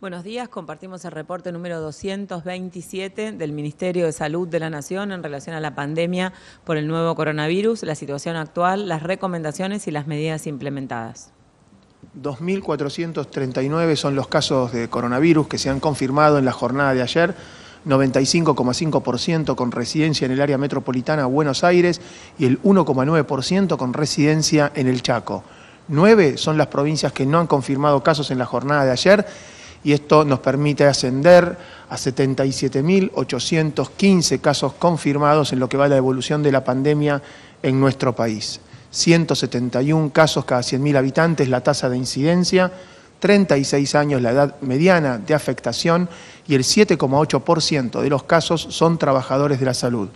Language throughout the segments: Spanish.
Buenos días, compartimos el reporte número 227 del Ministerio de Salud de la Nación en relación a la pandemia por el nuevo coronavirus, la situación actual, las recomendaciones y las medidas implementadas. 2.439 son los casos de coronavirus que se han confirmado en la jornada de ayer, 95,5% con residencia en el área metropolitana Buenos Aires y el 1,9% con residencia en el Chaco. 9 son las provincias que no han confirmado casos en la jornada de ayer y esto nos permite ascender a 77.815 casos confirmados en lo que va a la evolución de la pandemia en nuestro país. 171 casos cada 100.000 habitantes, la tasa de incidencia, 36 años la edad mediana de afectación y el 7,8% de los casos son trabajadores de la salud.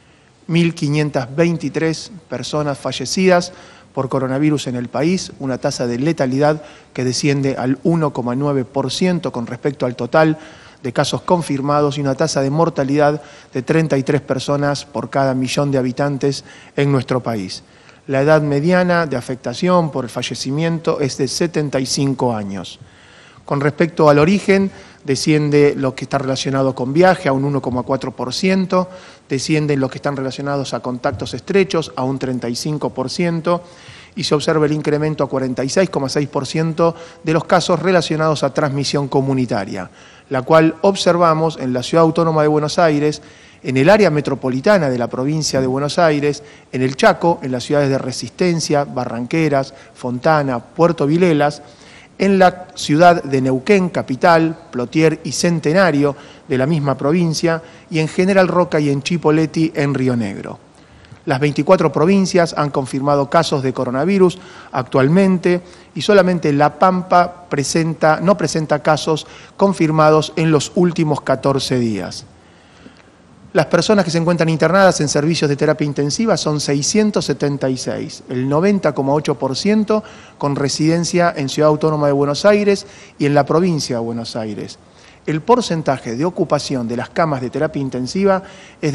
1.523 personas fallecidas por coronavirus en el país, una tasa de letalidad que desciende al 1,9% con respecto al total de casos confirmados y una tasa de mortalidad de 33 personas por cada millón de habitantes en nuestro país. La edad mediana de afectación por el fallecimiento es de 75 años. Con respecto al origen, desciende lo que está relacionado con viaje a un 1,4%, descienden los que están relacionados a contactos estrechos a un 35% y se observa el incremento a 46,6% de los casos relacionados a transmisión comunitaria, la cual observamos en la Ciudad Autónoma de Buenos Aires, en el área metropolitana de la provincia de Buenos Aires, en el Chaco, en las ciudades de Resistencia, Barranqueras, Fontana, Puerto Vilelas, en la ciudad de Neuquén, capital, Plotier y Centenario de la misma provincia, y en General Roca y en Chipoleti, en Río Negro. Las 24 provincias han confirmado casos de coronavirus actualmente y solamente La Pampa no presenta casos confirmados en los últimos 14 días. Las personas que se encuentran internadas en servicios de terapia intensiva son 676, el 90,8% con residencia en Ciudad Autónoma de Buenos Aires y en la provincia de Buenos Aires. El porcentaje de ocupación de las camas de terapia intensiva es de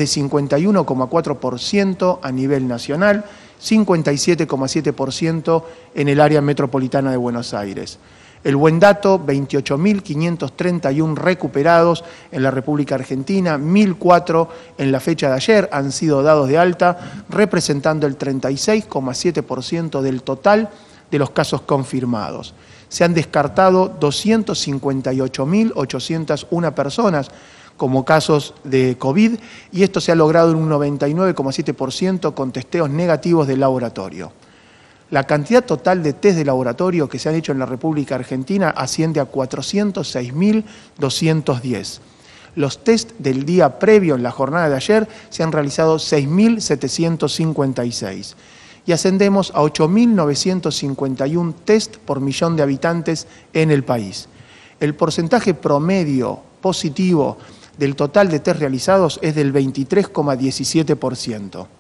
51,4% a nivel nacional, 57,7% en el área metropolitana de Buenos Aires. El buen dato, 28.531 recuperados en la República Argentina, 1.004 en la fecha de ayer han sido dados de alta, representando el 36,7% del total de los casos confirmados. Se han descartado 258.801 personas como casos de COVID y esto se ha logrado en un 99,7% con testeos negativos del laboratorio. La cantidad total de test de laboratorio que se han hecho en la República Argentina asciende a 406.210. Los test del día previo en la jornada de ayer se han realizado 6.756 y ascendemos a 8.951 test por millón de habitantes en el país. El porcentaje promedio positivo del total de test realizados es del 23,17%.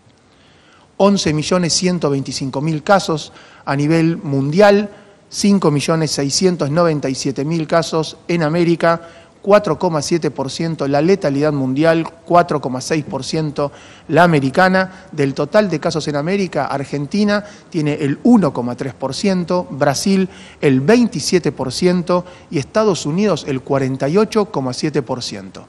11.125.000 casos a nivel mundial, 5.697.000 casos en América, 4,7% la letalidad mundial, 4,6% la americana. Del total de casos en América, Argentina tiene el 1,3%, Brasil el 27% y Estados Unidos el 48,7%.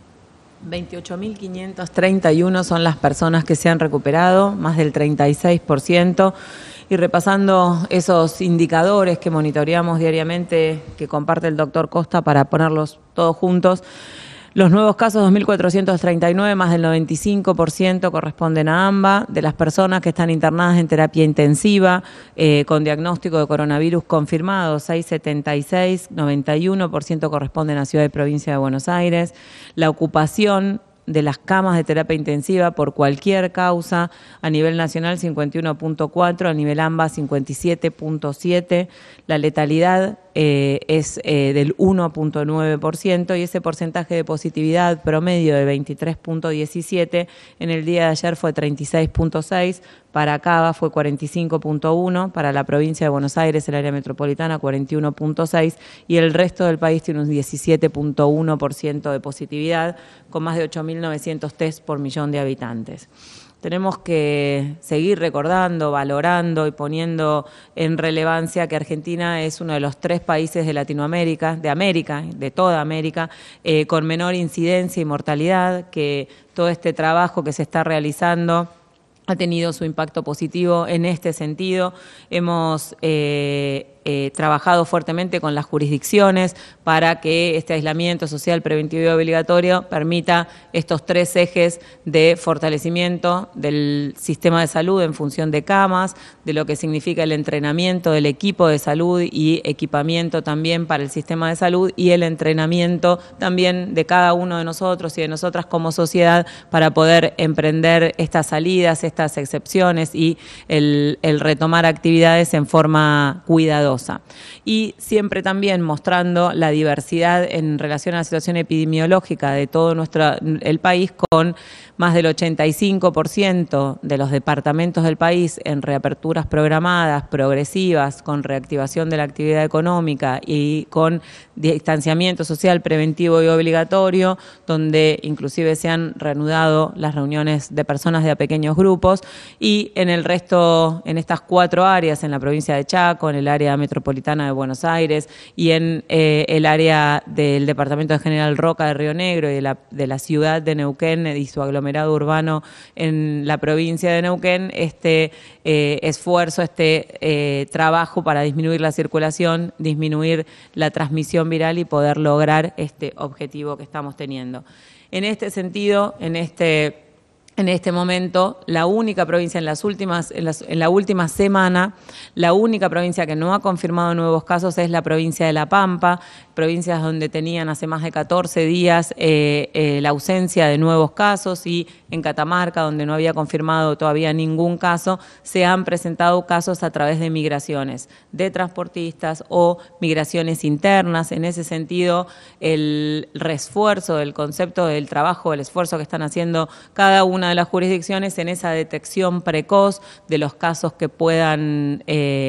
28.531 son las personas que se han recuperado, más del 36%. Y repasando esos indicadores que monitoreamos diariamente, que comparte el doctor Costa para ponerlos todos juntos, los nuevos casos, 2.439, más del 95% corresponden a AMBA. De las personas que están internadas en terapia intensiva con diagnóstico de coronavirus confirmado, 676, 91% corresponden a Ciudad y Provincia de Buenos Aires. La ocupación de las camas de terapia intensiva por cualquier causa a nivel nacional 51,4, a nivel AMBA 57,7, la letalidad es del 1,9% y ese porcentaje de positividad promedio de 23,17 en el día de ayer fue 36,6, para Cava fue 45,1, para la provincia de Buenos Aires, el área metropolitana 41,6 y el resto del país tiene un 17,1% de positividad con más de 8.900 test por millón de habitantes. tenemos que seguir recordando, valorando y poniendo en relevancia que Argentina es uno de los 3 países de Latinoamérica, de toda América, con menor incidencia y mortalidad, que todo este trabajo que se está realizando ha tenido su impacto positivo en este sentido. Hemos trabajado fuertemente con las jurisdicciones para que este aislamiento social preventivo y obligatorio permita estos 3 ejes de fortalecimiento del sistema de salud en función de camas, de lo que significa el entrenamiento del equipo de salud y equipamiento también para el sistema de salud, y el entrenamiento también de cada uno de nosotros y de nosotras como sociedad para poder emprender estas salidas, estas excepciones y el retomar actividades en forma cuidadosa. Y siempre también mostrando la diversidad en relación a la situación epidemiológica de todo el país, con más del 85% de los departamentos del país en reaperturas programadas, progresivas, con reactivación de la actividad económica y con distanciamiento social preventivo y obligatorio, donde inclusive se han reanudado las reuniones de personas de a pequeños grupos, y en el resto, en estas 4 áreas, en la provincia de Chaco, en el área metropolitana de Buenos Aires y en el área del departamento de General Roca de Río Negro y de la ciudad de Neuquén y su aglomerado urbano en la provincia de Neuquén, este esfuerzo, trabajo para disminuir la circulación, disminuir la transmisión viral y poder lograr este objetivo que estamos teniendo. En este sentido, en este momento, la única provincia en la última semana, la única provincia que no ha confirmado nuevos casos es la provincia de La Pampa, provincias donde tenían hace más de 14 días la ausencia de nuevos casos, y en Catamarca, donde no había confirmado todavía ningún caso, se han presentado casos a través de migraciones de transportistas o migraciones internas. En ese sentido, el refuerzo del concepto del trabajo, el esfuerzo que están haciendo cada una de las jurisdicciones en esa detección precoz de los casos que puedan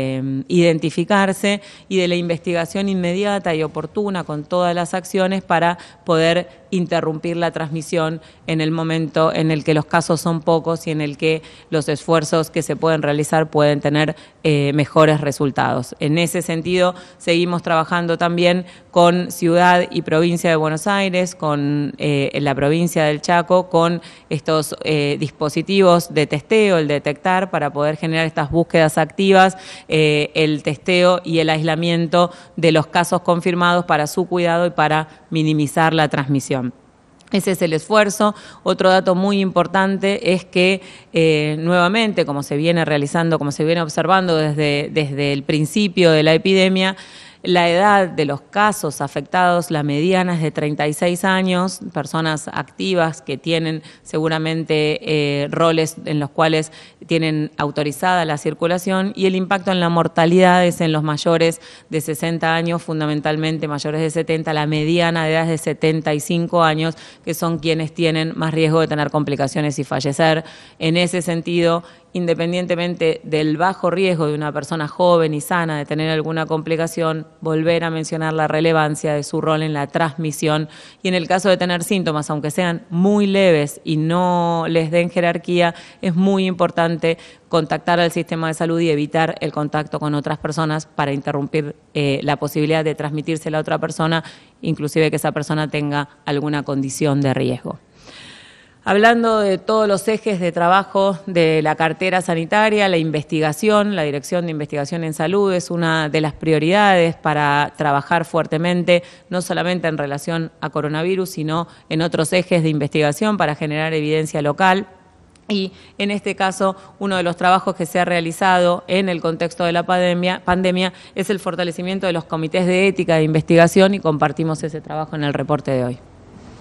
identificarse, y de la investigación inmediata y oportuna con todas las acciones para poder interrumpir la transmisión en el momento en el que los casos son pocos y en el que los esfuerzos que se pueden realizar pueden tener mejores resultados. En ese sentido, seguimos trabajando también con Ciudad y Provincia de Buenos Aires, con la provincia del Chaco, con estos dispositivos de testeo, el detectar, para poder generar estas búsquedas activas, el testeo y el aislamiento de los casos confirmados para su cuidado y para minimizar la transmisión. Ese es el esfuerzo. Otro dato muy importante es que nuevamente, como se viene realizando, como se viene observando desde el principio de la epidemia, la edad de los casos afectados, la mediana es de 36 años, personas activas que tienen seguramente roles en los cuales tienen autorizada la circulación, y el impacto en la mortalidad es en los mayores de 60 años, fundamentalmente mayores de 70, la mediana de edad es de 75 años, que son quienes tienen más riesgo de tener complicaciones y fallecer. En ese sentido, independientemente del bajo riesgo de una persona joven y sana de tener alguna complicación, volver a mencionar la relevancia de su rol en la transmisión, y en el caso de tener síntomas, aunque sean muy leves y no les den jerarquía, es muy importante contactar al sistema de salud y evitar el contacto con otras personas para interrumpir la posibilidad de transmitirse a la otra persona, inclusive que esa persona tenga alguna condición de riesgo. Hablando de todos los ejes de trabajo de la cartera sanitaria, la investigación, la Dirección de Investigación en Salud es una de las prioridades para trabajar fuertemente, no solamente en relación a coronavirus, sino en otros ejes de investigación para generar evidencia local. Y en este caso, uno de los trabajos que se ha realizado en el contexto de la pandemia es el fortalecimiento de los comités de ética de investigación, y compartimos ese trabajo en el reporte de hoy.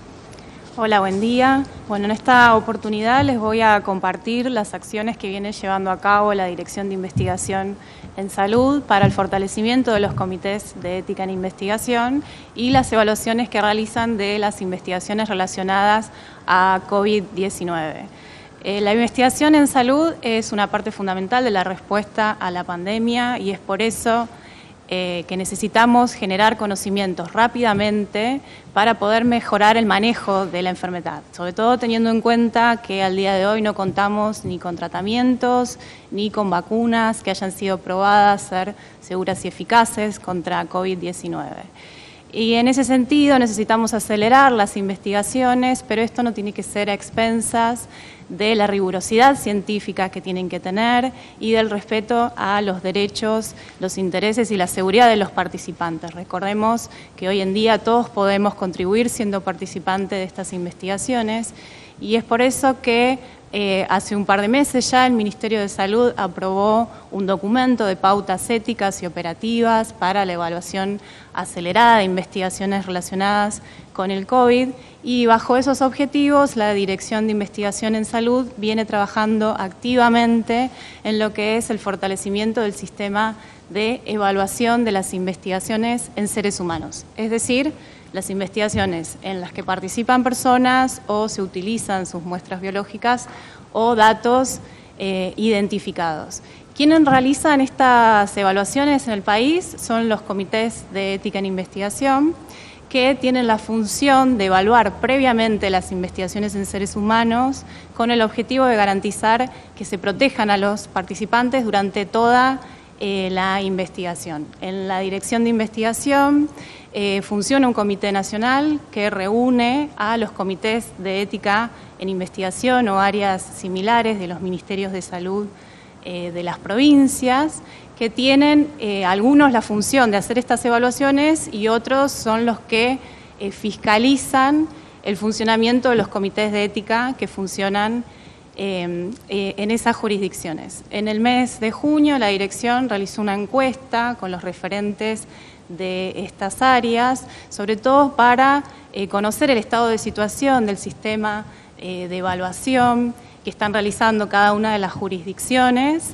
Hola, buen día. Bueno, en esta oportunidad les voy a compartir las acciones que viene llevando a cabo la Dirección de Investigación en Salud para el fortalecimiento de los comités de ética en investigación y las evaluaciones que realizan de las investigaciones relacionadas a COVID-19. La investigación en salud es una parte fundamental de la respuesta a la pandemia, y es por eso que necesitamos generar conocimientos rápidamente para poder mejorar el manejo de la enfermedad, sobre todo teniendo en cuenta que al día de hoy no contamos ni con tratamientos ni con vacunas que hayan sido probadas ser seguras y eficaces contra COVID-19. Y en ese sentido necesitamos acelerar las investigaciones, pero esto no tiene que ser a expensas de la rigurosidad científica que tienen que tener y del respeto a los derechos, los intereses y la seguridad de los participantes. Recordemos que hoy en día todos podemos contribuir siendo participantes de estas investigaciones y es por eso que hace un par de meses ya el Ministerio de Salud aprobó un documento de pautas éticas y operativas para la evaluación acelerada de investigaciones relacionadas con el COVID y bajo esos objetivos la Dirección de Investigación en Salud viene trabajando activamente en lo que es el fortalecimiento del sistema de evaluación de las investigaciones en seres humanos, es decir, las investigaciones en las que participan personas o se utilizan sus muestras biológicas o datos identificados. Quienes realizan estas evaluaciones en el país son los comités de ética en investigación, que tienen la función de evaluar previamente las investigaciones en seres humanos con el objetivo de garantizar que se protejan a los participantes durante toda la investigación. En la Dirección de Investigación funciona un comité nacional que reúne a los comités de ética en investigación o áreas similares de los ministerios de salud de las provincias, que tienen algunos la función de hacer estas evaluaciones y otros son los que fiscalizan el funcionamiento de los comités de ética que funcionan en esas jurisdicciones. En el mes de junio la dirección realizó una encuesta con los referentes de estas áreas, sobre todo para conocer el estado de situación del sistema de evaluación que están realizando cada una de las jurisdicciones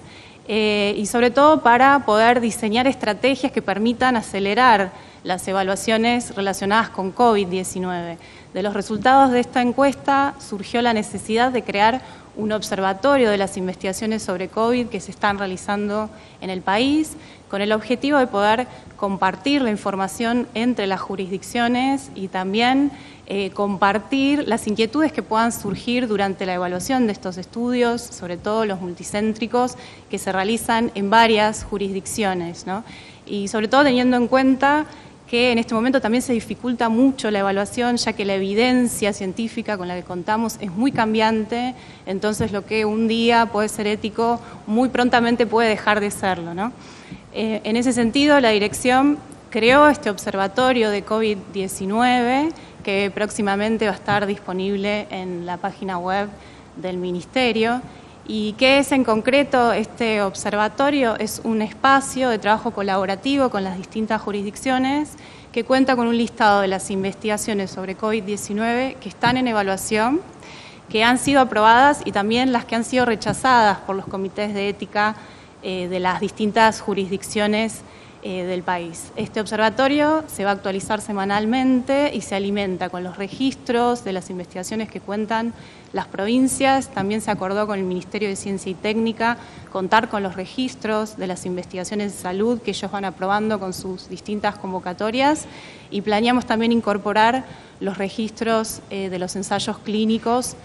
y sobre todo para poder diseñar estrategias que permitan acelerar las evaluaciones relacionadas con COVID-19. De los resultados de esta encuesta surgió la necesidad de crear un observatorio de las investigaciones sobre COVID que se están realizando en el país, con el objetivo de poder compartir la información entre las jurisdicciones y también compartir las inquietudes que puedan surgir durante la evaluación de estos estudios, sobre todo los multicéntricos que se realizan en varias jurisdicciones, ¿no? Y sobre todo teniendo en cuenta que en este momento también se dificulta mucho la evaluación, ya que la evidencia científica con la que contamos es muy cambiante, entonces lo que un día puede ser ético, muy prontamente puede dejar de serlo, ¿no? En ese sentido, la dirección creó este observatorio de COVID-19, que próximamente va a estar disponible en la página web del Ministerio. ¿Y qué es en concreto este observatorio? Es un espacio de trabajo colaborativo con las distintas jurisdicciones que cuenta con un listado de las investigaciones sobre COVID-19 que están en evaluación, que han sido aprobadas y también las que han sido rechazadas por los comités de ética de las distintas jurisdicciones del país. Este observatorio se va a actualizar semanalmente y se alimenta con los registros de las investigaciones que cuentan las provincias. También se acordó con el Ministerio de Ciencia y Técnica contar con los registros de las investigaciones de salud que ellos van aprobando con sus distintas convocatorias y planeamos también incorporar los registros de los ensayos clínicos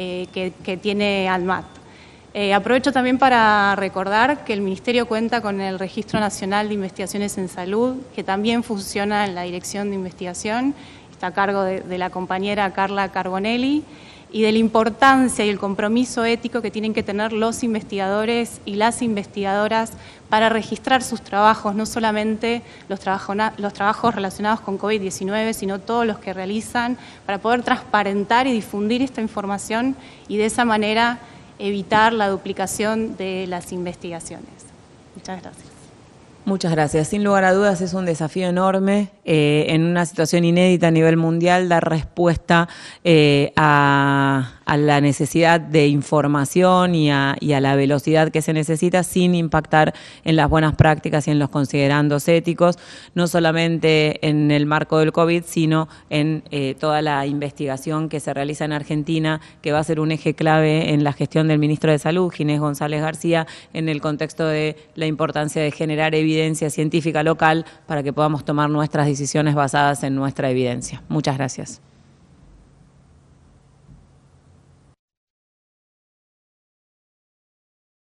que tiene ANMAT. Aprovecho también para recordar que el Ministerio cuenta con el Registro Nacional de Investigaciones en Salud, que también funciona en la Dirección de Investigación, está a cargo de la compañera Carla Carbonelli, y de la importancia y el compromiso ético que tienen que tener los investigadores y las investigadoras para registrar sus trabajos, no solamente los trabajos relacionados con COVID-19, sino todos los que realizan, para poder transparentar y difundir esta información y de esa manera evitar la duplicación de las investigaciones. Muchas gracias. Muchas gracias. Sin lugar a dudas es un desafío enorme en una situación inédita a nivel mundial dar respuesta a la necesidad de información y a la velocidad que se necesita sin impactar en las buenas prácticas y en los considerandos éticos, no solamente en el marco del COVID, sino en toda la investigación que se realiza en Argentina, que va a ser un eje clave en la gestión del ministro de Salud, Ginés González García, en el contexto de la importancia de generar evidencia evidencia científica local para que podamos tomar nuestras decisiones basadas en nuestra evidencia. Muchas gracias.